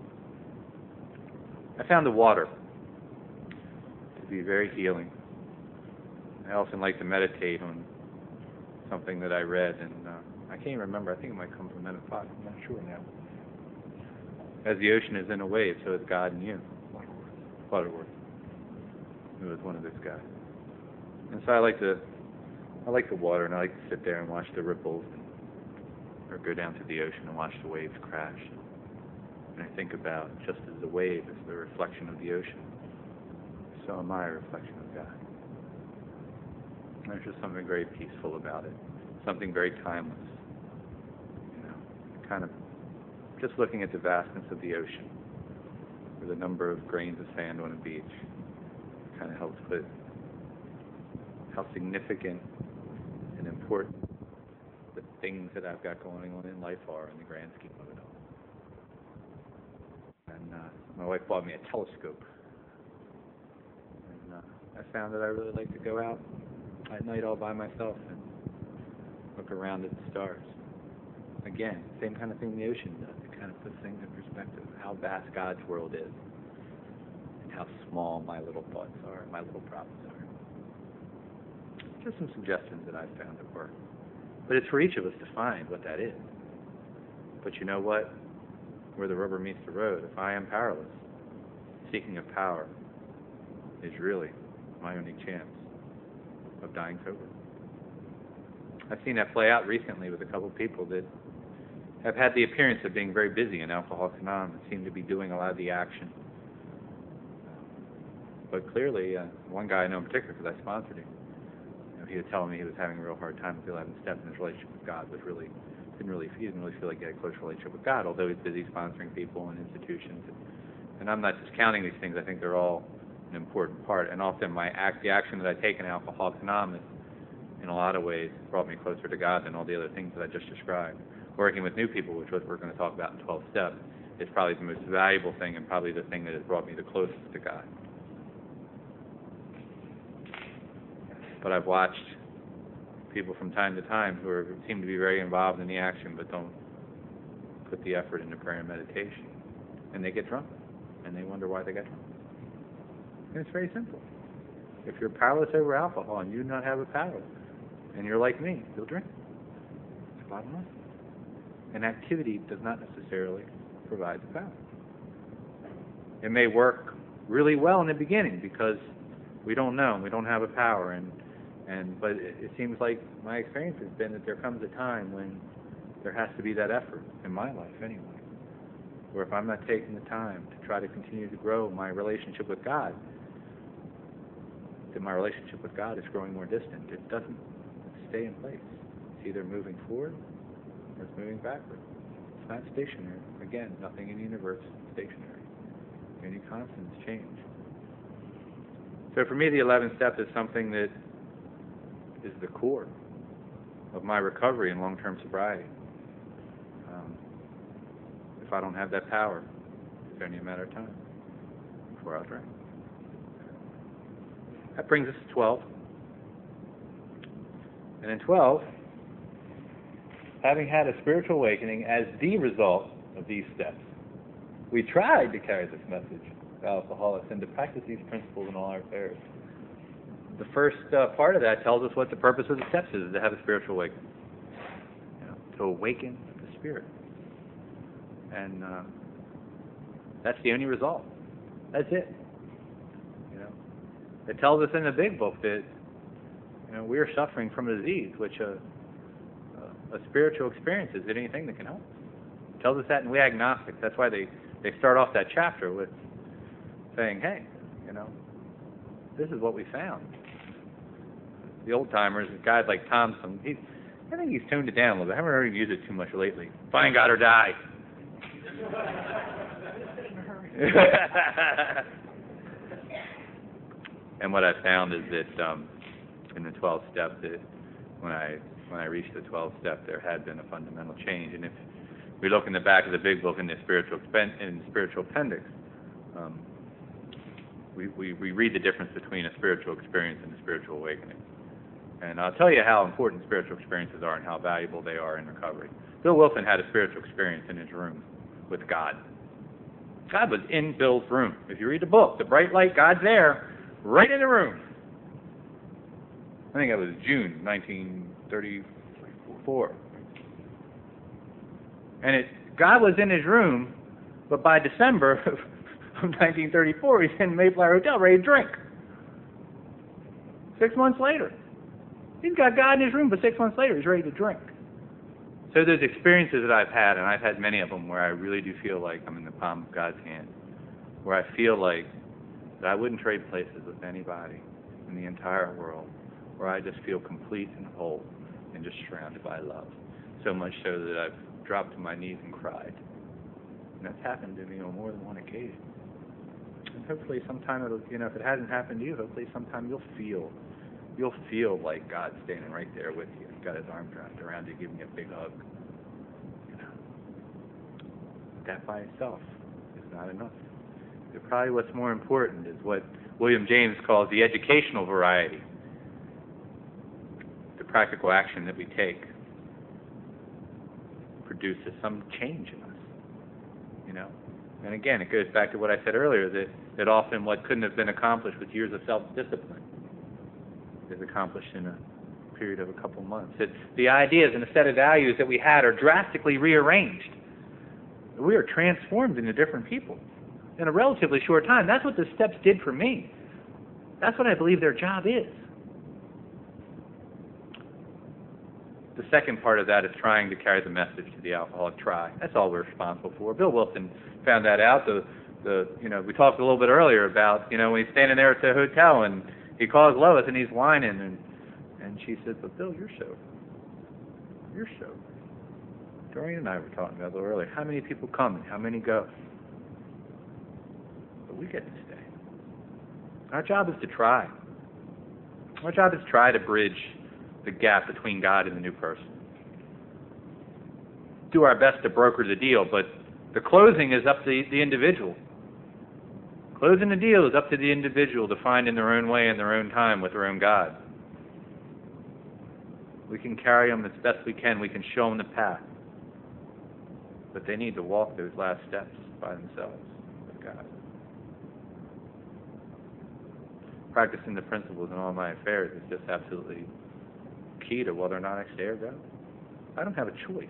I found the water to be very healing. I often like to meditate on something that I read, and uh, I can't even remember. I think it might come from Emmett Fox. I'm not sure now. As the ocean is in a wave, so is God in you. Butterworth, who was one of those guys. And so I like to, I like the water, and I like to sit there and watch the ripples, and, or go down to the ocean and watch the waves crash. And I think about, just as the wave is the reflection of the ocean, so am I a reflection of God. And there's just something very peaceful about it, something very timeless. You know, kind of just looking at the vastness of the ocean, or the number of grains of sand on a beach, kind of helps put how significant and important the things that I've got going on in life are in the grand scheme of it all. And uh, my wife bought me a telescope. And uh, I found that I really like to go out at night all by myself and look around at the stars. Again, same kind of thing the ocean does. It kind of puts things in perspective, how vast God's world is, and how small my little thoughts are, my little problems are. Just some suggestions that I've found that work. But it's for each of us to find what that is. But you know what? Where the rubber meets the road, if I am powerless, seeking of power is really my only chance of dying sober. I've seen that play out recently with a couple of people that have had the appearance of being very busy in Alcoholics Anonymous, seem to be doing a lot of the action. But clearly, uh, one guy I know in particular, because I sponsored him, you know, he was telling me he was having a real hard time with the eleventh step, and his relationship with God was really, didn't really, he didn't really feel like he had a close relationship with God, although he's busy sponsoring people and institutions. And I'm not discounting these things. I think they're all an important part. And often my act, the action that I take in Alcoholics Anonymous, in a lot of ways, brought me closer to God than all the other things that I just described. Working with new people, which is what we're going to talk about in twelve steps, is probably the most valuable thing and probably the thing that has brought me the closest to God. But I've watched people from time to time who are, seem to be very involved in the action but don't put the effort into prayer and meditation. And they get drunk. And they wonder why they get drunk. And it's very simple. If you're powerless over alcohol and you do not have a power, and you're like me, you'll drink. It's the bottom line. And activity does not necessarily provide the power. It may work really well in the beginning because we don't know, we don't have a power, and and but it, it seems like my experience has been that there comes a time when there has to be that effort in my life anyway, where if I'm not taking the time to try to continue to grow my relationship with God, that my relationship with God is growing more distant. It doesn't stay in place. It's either moving forward or it's moving backward. It's not stationary. Again, nothing in the universe is stationary. Any constants change. So for me, the eleventh step is something that is the core of my recovery and long-term sobriety. Um, if I don't have that power, it's only a matter of time before I'll drink. That brings us to twelve. And in twelve, having had a spiritual awakening as the result of these steps, we tried to carry this message to alcoholics and to practice these principles in all our affairs. The first uh, part of that tells us what the purpose of the steps is, to have a spiritual awakening. You know, to awaken the spirit. And uh, that's the only result. That's it. You know, it tells us in the big book that you know we are suffering from a disease, which a, a, a spiritual experience is anything that can help. It tells us that in We Agnostics. That's why they, they start off that chapter with saying, hey, you know, this is what we found. The old timers, guys like Thompson, he, I think he's toned it down a little bit. I haven't heard him use it too much lately. Find God or die. And what I found is that um, in the twelfth step, that when I when I reached the twelfth step, there had been a fundamental change. And if we look in the back of the big book in the spiritual in the spiritual appendix, um, we, we we read the difference between a spiritual experience and a spiritual awakening. And I'll tell you how important spiritual experiences are and how valuable they are in recovery. Bill Wilson had a spiritual experience in his room with God. God was in Bill's room. If you read the book, the bright light, God's there, right in the room. I think it was June nineteen thirty-four. And it, God was in his room, but by December of nineteen thirty-four, he's in Mayflower Hotel ready to drink. Six months later. He's got God in his room, but six months later he's ready to drink. So those experiences that I've had, and I've had many of them, where I really do feel like I'm in the palm of God's hand, where I feel like that I wouldn't trade places with anybody in the entire world, where I just feel complete and whole and just surrounded by love. So much so that I've dropped to my knees and cried. And that's happened to me on more than one occasion. And hopefully sometime it'll, you know, if it hasn't happened to you, hopefully sometime you'll feel You'll feel like God's standing right there with you. He's got his arms wrapped around you, giving you a big hug. You know, that by itself is not enough. But probably what's more important is what William James calls the educational variety. The practical action that we take produces some change in us. You know, and again, it goes back to what I said earlier, that, that often what couldn't have been accomplished with years of self-discipline is accomplished in a period of a couple months. It, the ideas and the set of values that we had are drastically rearranged. We are transformed into different people in a relatively short time. That's what the steps did for me. That's what I believe their job is. the second part of that is trying to carry the message to the alcoholic. Try. That's all we're responsible for. Bill Wilson found that out. The the you know we talked a little bit earlier about you know when he's standing there at the hotel and he calls Lois and he's whining and and she says, "But Bill, you're sober. You're sober." Doreen and I were talking about a little earlier. How many people come and how many go? But we get to stay. Our job is to try. Our job is to try to bridge the gap between God and the new person. Do our best to broker the deal, but the closing is up to the, the individual. Closing the deal is up to the individual to find in their own way in their own time with their own God. We can carry them as best we can. We can show them the path. But they need to walk those last steps by themselves with God. Practicing the principles in all my affairs is just absolutely key to whether or not I stay or go. I don't have a choice.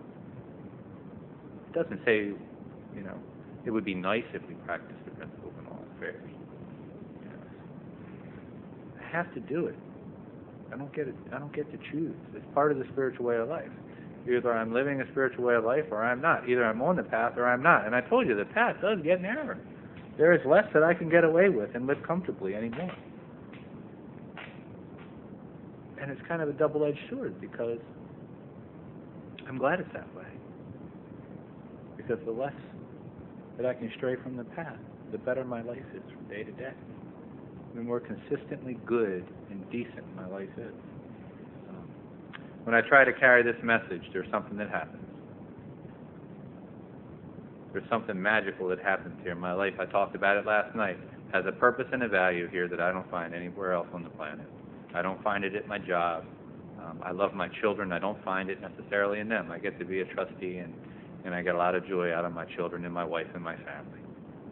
It doesn't say, you know, it would be nice if we practiced the principles in all affairs. You know, I have to do it. I don't get it. I don't get to choose. It's part of the spiritual way of life. Either I'm living a spiritual way of life or I'm not. Either I'm on the path or I'm not. And I told you the path does get narrower. There is less that I can get away with and live comfortably anymore. And it's kind of a double-edged sword because I'm glad it's that way. Because the less that I can stray from the path, the better my life is from day to day. The more consistently good and decent my life is. Um, when I try to carry this message, there's something that happens. There's something magical that happens here. My life, I talked about it last night, has a purpose and a value here that I don't find anywhere else on the planet. I don't find it at my job. Um, I love my children. I don't find it necessarily in them. I get to be a trustee, and, and I get a lot of joy out of my children and my wife and my family.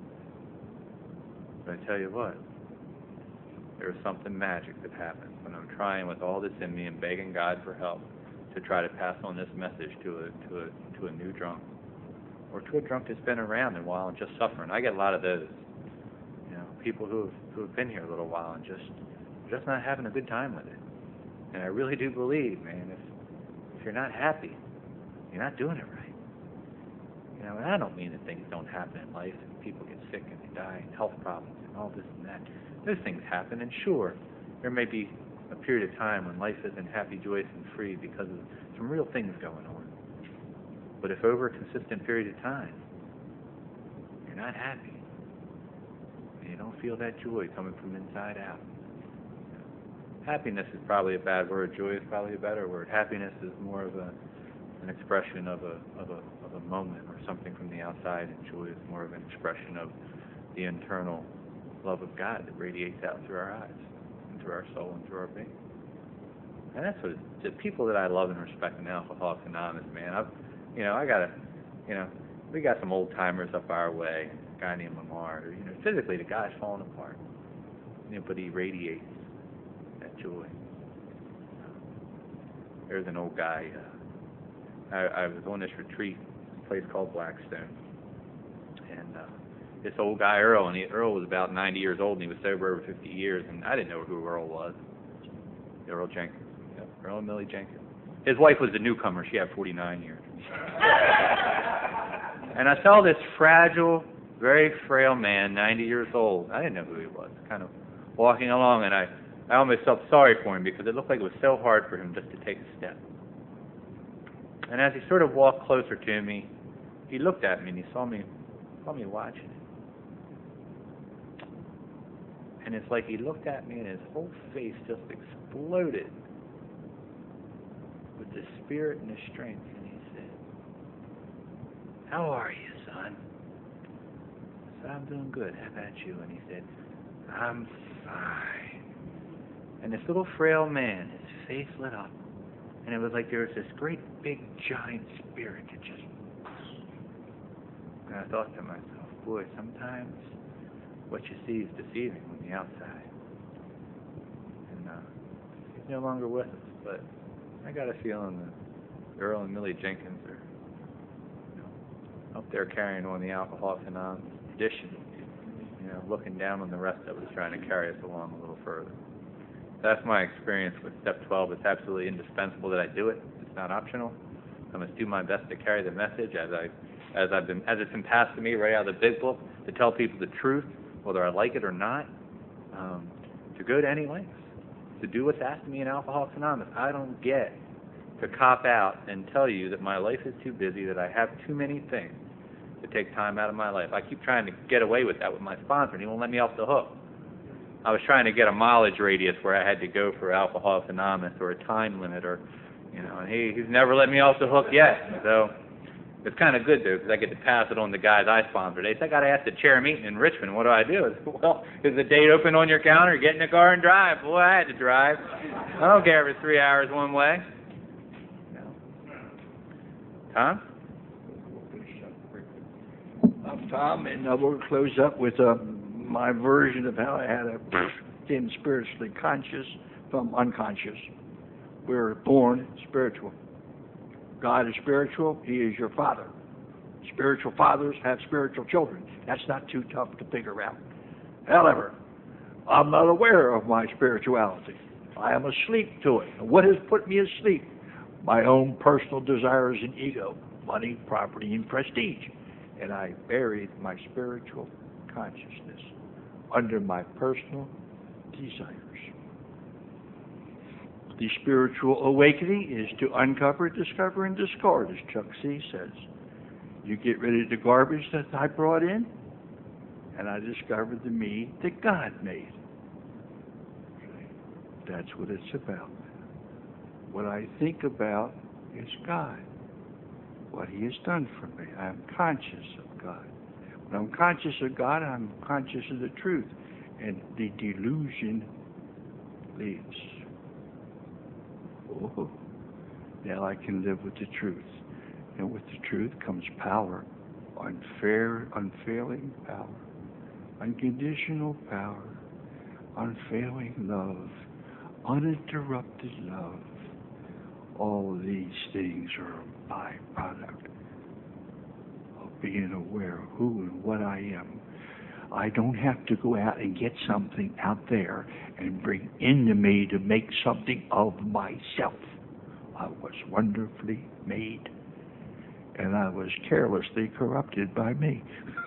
But I tell you what, there's something magic that happens when I'm trying with all this in me and begging God for help to try to pass on this message to a to a to a new drunk, or to a drunk that's been around a while and just suffering. I get a lot of those, you know, people who have who have been here a little while and just just not having a good time with it. And I really do believe, man, if if you're not happy, you're not doing it right. You know, and I don't mean that things don't happen in life and people get sick and they die and health problems and all this and that. Those things happen, and sure, there may be a period of time when life isn't happy, joyous, and free because of some real things going on. But if over a consistent period of time, you're not happy, and you don't feel that joy coming from inside out. Happiness is probably a bad word. Joy is probably a better word. Happiness is more of a an expression of a of a of a moment or something from the outside, and joy is more of an expression of the internal love of God that radiates out through our eyes, and through our soul, and through our being. And that's what it, the people that I love and respect in Alcoholics Anonymous, man. I've, you know, I got a, you know, we got some old timers up our way. A guy named Lamar. You know, physically the guy's falling apart, you know, but he radiates that joy. There's an old guy. Uh, I, I was on this retreat, a place called Blackstone, and uh, this old guy Earl, and he, Earl was about ninety years old, and he was sober over fifty years, and I didn't know who Earl was. Earl Jenkins. Yep, Earl and Millie Jenkins. His wife was a newcomer. She had forty-nine years. And I saw this fragile, very frail man, ninety years old. I didn't know who he was, kind of walking along, and I, I almost felt sorry for him because it looked like it was so hard for him just to take a step. And as he sort of walked closer to me, he looked at me and he saw me, saw me watching him. And it's like he looked at me and his whole face just exploded with the spirit and the strength. And he said, "How are you, son?" I said, "I'm doing good. How about you?" And he said, "I'm fine." And this little frail man, his face lit up. And it was like there was this great big giant spirit that just... And I thought to myself, boy, sometimes what you see is deceiving on the outside. And uh, he's no longer with us, but I got a feeling that Earl and Millie Jenkins are, you know, up there carrying on the Alcoholics Anonymous tradition, you know, looking down on the rest of us, trying to carry us along a little further. That's my experience with Step twelve. It's absolutely indispensable that I do it. It's not optional. I must do my best to carry the message as I, as I've been, as it's been passed to me right out of the big book, to tell people the truth, whether I like it or not, um, to go to any lengths, to do what's asked of me in Alcoholics Anonymous. I don't get to cop out and tell you that my life is too busy, that I have too many things to take time out of my life. I keep trying to get away with that with my sponsor, and he won't let me off the hook. I was trying to get a mileage radius where I had to go for Alcoholics Anonymous, or a time limit, or, you know, and he, he's never let me off the hook yet. So it's kind of good, though, because I get to pass it on to guys I sponsor. They say, I got to ask the chair meeting in Richmond. What do I do? I say, well, is the date open on your calendar? Get in the car and drive. Boy, I had to drive. I don't care if it's three hours one way. No. Tom? I'm Tom, and uh, we'll close up with uh, my version of how I had to became spiritually conscious from unconscious. We're born spiritual. God is spiritual. He is your father. Spiritual fathers have spiritual children. That's not too tough to figure out. However, I'm not aware of my spirituality. I am asleep to it. And what has put me asleep? My own personal desires and ego, money, property, and prestige. And I buried my spiritual consciousness under my personal desires. The spiritual awakening is to uncover, discover, and discard, as Chuck C says. You get rid of the garbage that I brought in, and I discovered the me that God made. That's what it's about. What I think about is God, what He has done for me. I'm conscious of God. When I'm conscious of God, I'm conscious of the truth, and the delusion leaves. Oh, now I can live with the truth. And with the truth comes power, unfair, unfailing power, unconditional power, unfailing love, uninterrupted love. All these things are a byproduct of being aware of who and what I am. I don't have to go out and get something out there and bring into me to make something of myself. I was wonderfully made, and I was carelessly corrupted by me.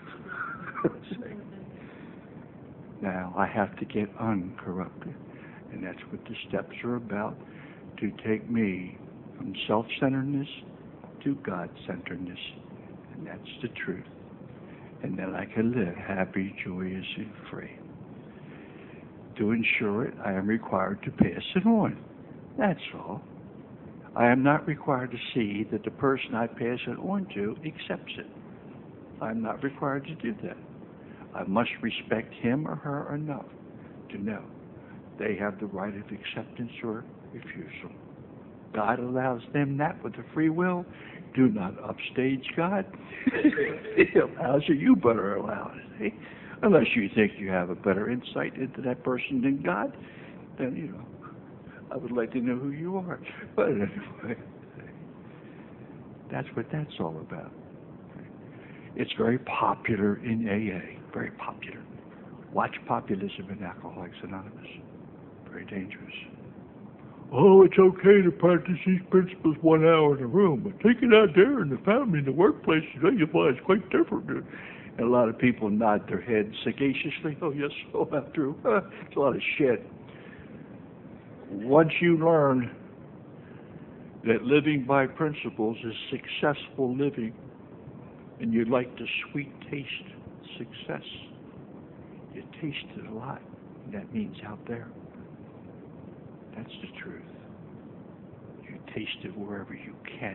Now I have to get uncorrupted, and that's what the steps are about, to take me from self-centeredness to God-centeredness, and that's the truth. And then I can live happy, joyous, and free. To ensure it, I am required to pass it on. That's all. I am not required to see that the person I pass it on to accepts it. I'm not required to do that. I must respect him or her enough to know they have the right of acceptance or refusal. God allows them that with a free will. Do not upstage God. He allows it. You better allow it. Eh? Unless you think you have a better insight into that person than God, then, you know, I would like to know who you are. But anyway, that's what that's all about. It's very popular in A A. Very popular. Watch populism in Alcoholics Anonymous. Very dangerous. Oh, it's okay to practice these principles one hour in a room, but take it out there in the family, in the workplace, you know, you find it's quite different. And a lot of people nod their heads sagaciously. Oh, yes, oh, I'm through. It's a lot of shit. Once you learn that living by principles is successful living, and you like the sweet taste success, you taste it a lot, and that means out there. That's the truth. You taste it wherever you can.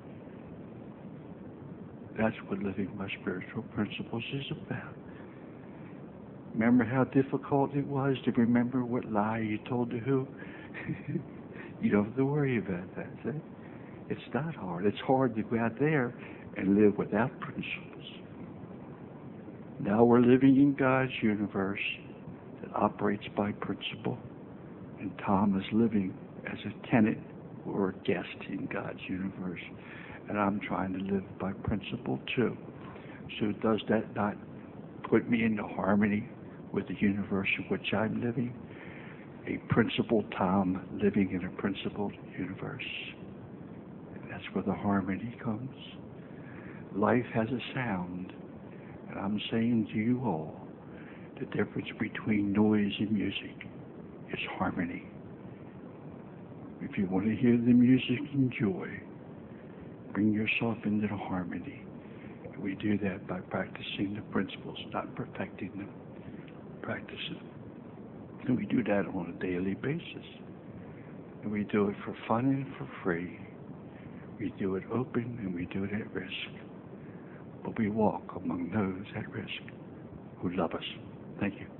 That's what living by spiritual principles is about. Remember how difficult it was to remember what lie you told to who? You don't have to worry about that. See? It's not hard. It's hard to go out there and live without principles. Now we're living in God's universe that operates by principle. And Tom is living as a tenant or a guest in God's universe. And I'm trying to live by principle too. So does that not put me into harmony with the universe in which I'm living? A principled Tom living in a principled universe. That's where the harmony comes. Life has a sound, and I'm saying to you all, the difference between noise and music is harmony. If you want to hear the music and joy, bring yourself into the harmony. And we do that by practicing the principles, not perfecting them, practicing. And we do that on a daily basis. And we do it for fun and for free. We do it open and we do it at risk. But we walk among those at risk who love us. Thank you.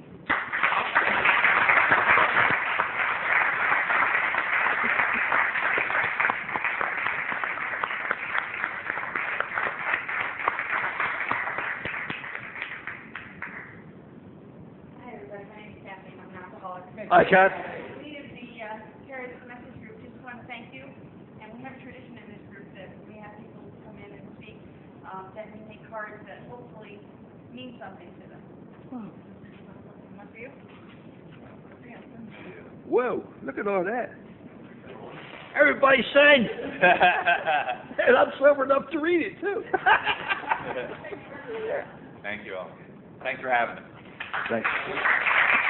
Hi, everybody. My name is Kathleen. I'm an alcoholic. Hi, Kath. We of the uh, Charismatic Message Group just want to thank you. And we have a tradition in this group that we have people come in and speak, um, that we make cards that hopefully mean something to them. One for you? Whoa, look at all that. Everybody sing. And I'm sober enough to read it, too. Thank you all. Thanks for having us. Thanks.